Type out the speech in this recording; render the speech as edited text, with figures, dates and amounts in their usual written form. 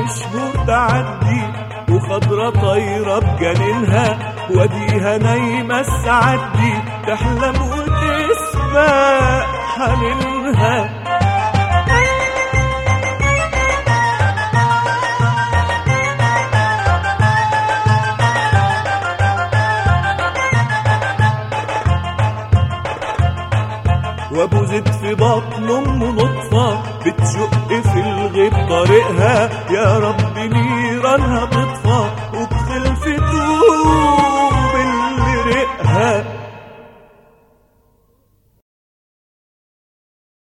شهور تعدي وخضرة طايرة بجنينها، واديها نايمة الساعات دي تحلم وتسبق حنينها. وابو زيد في بطن امه نطفة بتشق في الغيب طريقها، يا رب نيرانها تطفى